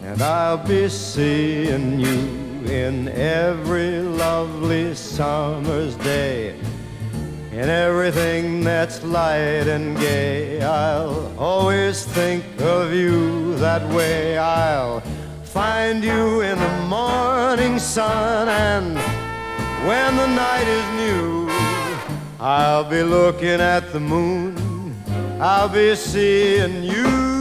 and I'll be seeing you in every lovely summer's day. In everything that's light and gay, I'll always think of you that way. I'll find you in the morning sun, and when the night is new, I'll be looking at the moon, I'll be seeing you.